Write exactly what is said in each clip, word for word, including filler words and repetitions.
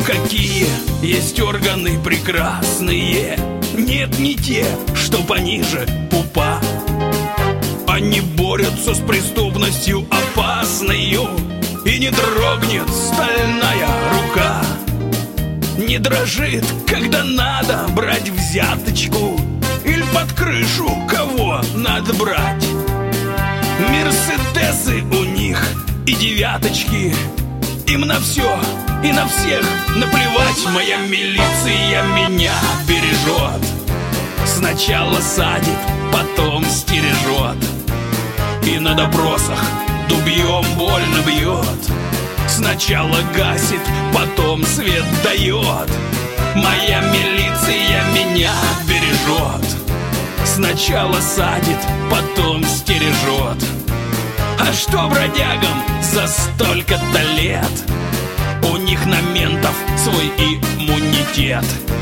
Какие есть органы прекрасные, нет, не те, что пониже пупа. Они борются с преступностью опасною, и не дрогнет стальная рука. Не дрожит, когда надо брать взяточку или под крышу кого надо брать. Мерседесы у них и девяточки, им на все и на всех наплевать. Моя милиция меня бережет, сначала садит, потом стережет, и на допросах дубьем больно бьет. Сначала гасит, потом свет дает. Моя милиция меня бережет, сначала садит, потом стережет. А что бродягам за столько-то лет? У них на ментов свой иммунитет.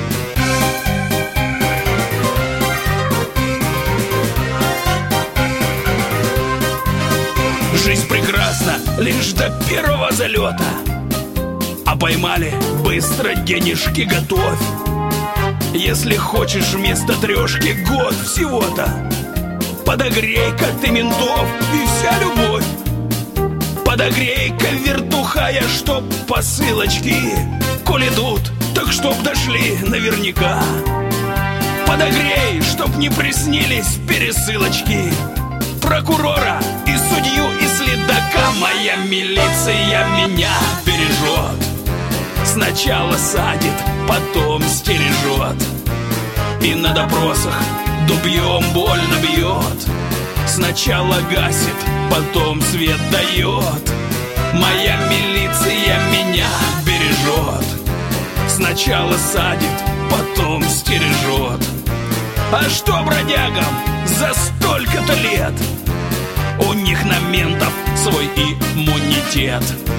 Жизнь прекрасна лишь до первого залета, а поймали быстро, денежки готовь. Если хочешь вместо трешки год всего-то, подогрей-ка ты ментов и вся любовь. Подогрей-ка вертухая, чтоб посылочки, коль идут, так чтоб дошли наверняка. Подогрей, чтоб не приснились пересылочки прокурора и судью и следака. Моя милиция меня бережет, сначала садит, потом стережет, и на допросах дубьем больно бьет. Сначала гасит, потом свет дает. Моя милиция меня бережет, сначала садит, потом стережет. А что бродягам за столько-то лет? У них на ментов свой иммунитет.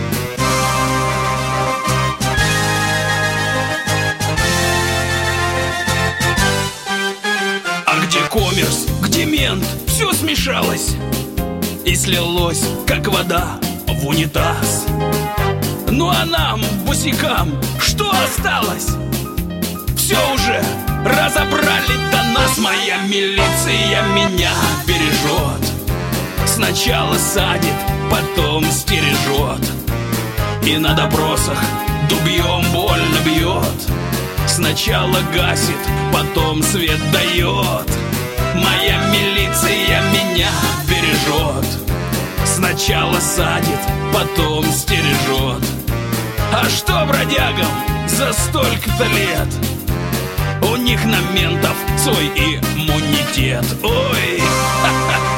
А где коммерс, где мент? Все смешалось и слилось, как вода в унитаз. Ну а нам, босикам, что осталось? Все уже разобрали до нас. Моя милиция меня бережет, сначала садит, потом стережет, и на допросах дубьем больно бьет. Сначала гасит, потом свет дает. Моя милиция меня бережет, сначала садит, потом стережет. А что бродягам за столько-то лет? У них на ментов свой иммунитет. Ой, ха-ха.